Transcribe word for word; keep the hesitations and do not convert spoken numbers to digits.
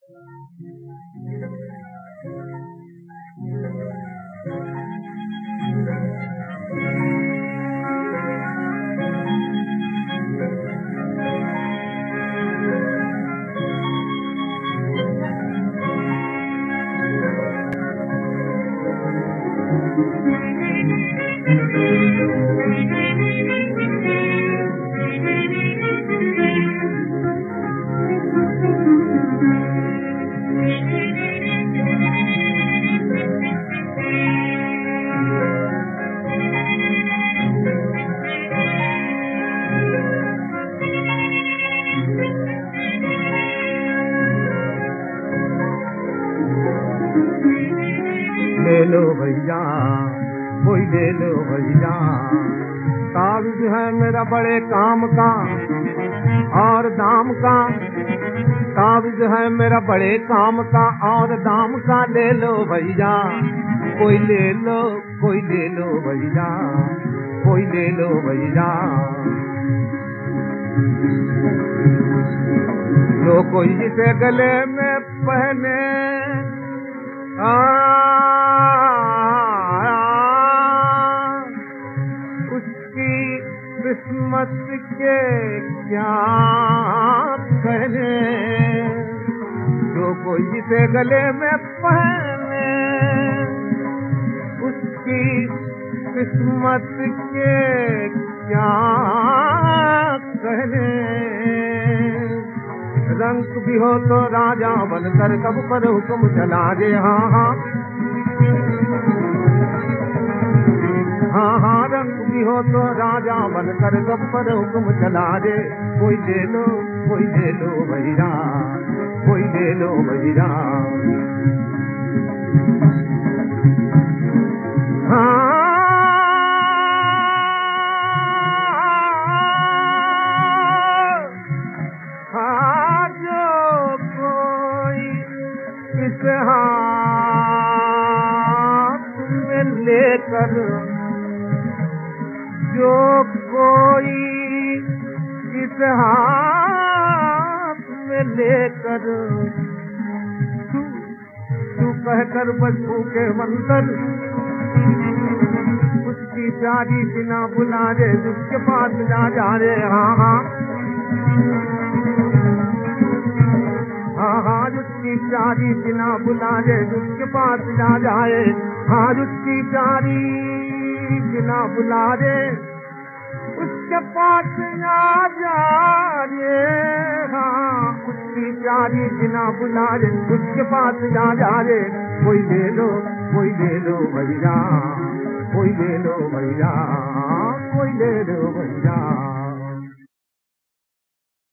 ले लो भैया कोई ले लो भैया, कागज है मेरा बड़े काम का और दाम का, कागज है मेरा बड़े काम का और दाम का, ले लो भैया कोई ले लो, कोई ले लो भैया, कोई ले लो भैया। जो कोई इसे गले में पहने आ, उसकी किस्मत के क्या कहने, जो कोई इसे गले में पहने उसकी किस्मत के क्या कहने। रंग भी हो तो राजा बनकर कब पर हुक्म चला दे, हाँ हाँ हाँ हाँ, रंग भी हो तो राजा बनकर कब पर हुक्म चला दे। कोई ले लो, कोई ले लो भैया, कोई ले लो भैया। हाँ हाथ में लेकर, जो कोई इस हाथ में लेकर, तू तू कहकर बच्चों के मंतर उसकी शादी बिना बुला दे, जिसके पास जा जा रे, हाँ हाँ हाँ हाँ, जिसकी शादी बिना बुला दे, जिसके पास जा जाए, हाँ जिसकी शादी बिना बुला दे, उसके पास जा जाए, हाँ उसकी शादी बिना बुला दे, उसके पास जा जाए। कोई ले लो, कोई ले लो भैया, कोई ले लो भैया, कोई ले लो